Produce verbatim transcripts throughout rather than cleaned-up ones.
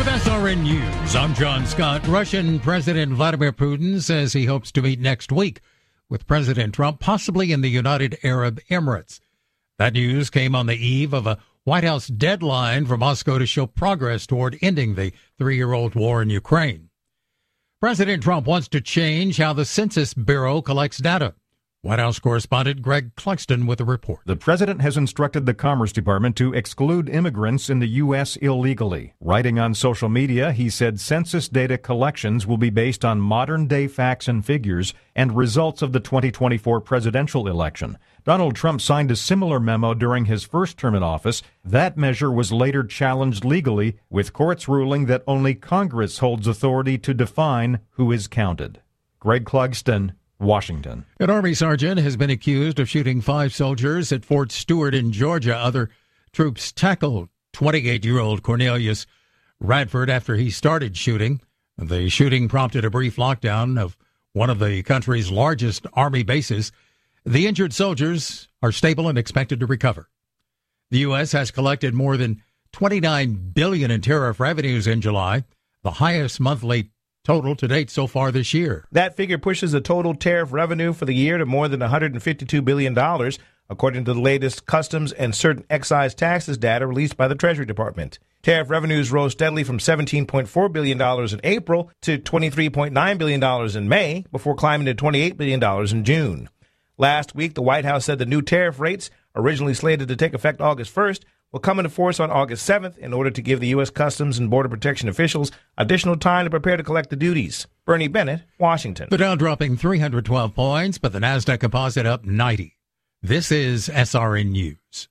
With S R N News, I'm John Scott. Russian President Vladimir Putin says he hopes to meet next week with President Trump, possibly in the United Arab Emirates. That news came on the eve of a White House deadline for Moscow to show progress toward ending the three-year-old war in Ukraine. President Trump wants to change how the Census Bureau collects data. White House correspondent Greg Clugston with a report. The president has instructed the Commerce Department to exclude immigrants in the U S illegally. Writing on social media, he said census data collections will be based on modern-day facts and figures and results of the twenty twenty-four presidential election. Donald Trump signed a similar memo during his first term in office. That measure was later challenged legally, with courts ruling that only Congress holds authority to define who is counted. Greg Clugston, Washington. An Army sergeant has been accused of shooting five soldiers at Fort Stewart in Georgia. Other troops tackled twenty-eight-year-old Cornelius Radford after he started shooting. The shooting prompted a brief lockdown of one of the country's largest Army bases. The injured soldiers are stable and expected to recover. The U S has collected more than twenty-nine billion dollars in tariff revenues in July, the highest monthly total to date so far this year. That figure pushes the total tariff revenue for the year to more than one hundred fifty-two billion dollars, according to the latest customs and certain excise taxes data released by the Treasury Department. Tariff revenues rose steadily from seventeen point four billion dollars in April to twenty-three point nine billion dollars in May, before climbing to twenty-eight billion dollars in June. Last week, the White House said the new tariff rates, originally slated to take effect August first, will come into force on August seventh in order to give the U S. Customs and Border Protection officials additional time to prepare to collect the duties. Bernie Bennett, Washington. The Dow dropping three hundred twelve points, but the NASDAQ Composite up ninety. This is S R N News.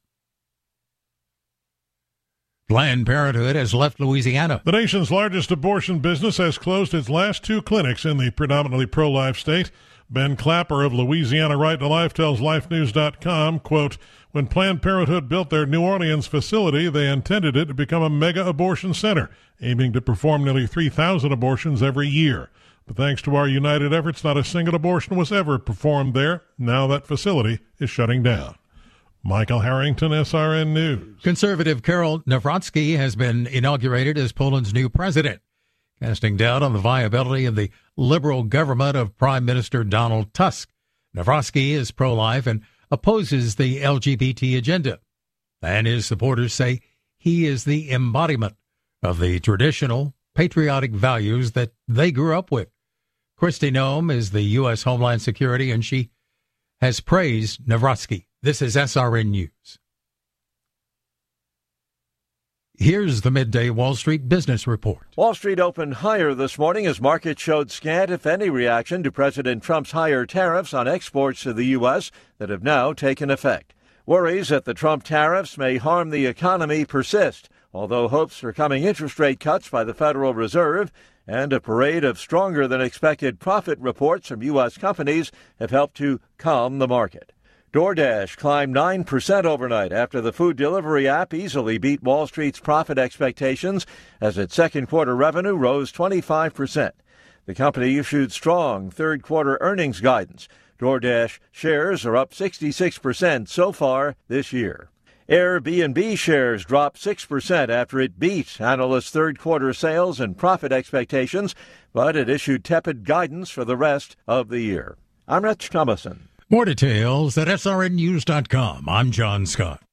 Planned Parenthood has left Louisiana. The nation's largest abortion business has closed its last two clinics in the predominantly pro-life state. Ben Clapper of Louisiana Right to Life tells Life News dot com, quote, "When Planned Parenthood built their New Orleans facility, they intended it to become a mega abortion center, aiming to perform nearly three thousand abortions every year. But thanks to our united efforts, not a single abortion was ever performed there. Now that facility is shutting down." Michael Harrington, S R N News. Conservative Karol Nawrocki has been inaugurated as Poland's new president, casting doubt on the viability of the liberal government of Prime Minister Donald Tusk. Nawrocki is pro-life and opposes the L G B T agenda, and his supporters say he is the embodiment of the traditional patriotic values that they grew up with. Kristi Noem is the U S. Homeland Security, and she has praised Nawrocki. This is S R N News. Here's the midday Wall Street Business Report. Wall Street opened higher this morning as markets showed scant, if any, reaction to President Trump's higher tariffs on exports to the U S that have now taken effect. Worries that the Trump tariffs may harm the economy persist, although hopes for coming interest rate cuts by the Federal Reserve and a parade of stronger-than-expected profit reports from U S companies have helped to calm the market. DoorDash climbed nine percent overnight after the food delivery app easily beat Wall Street's profit expectations as its second quarter revenue rose twenty-five percent. The company issued strong third quarter earnings guidance. DoorDash shares are up sixty-six percent so far this year. Airbnb shares dropped six percent after it beat analysts' third quarter sales and profit expectations, but it issued tepid guidance for the rest of the year. I'm Rich Thomason. More details at S R N News dot com. I'm John Scott.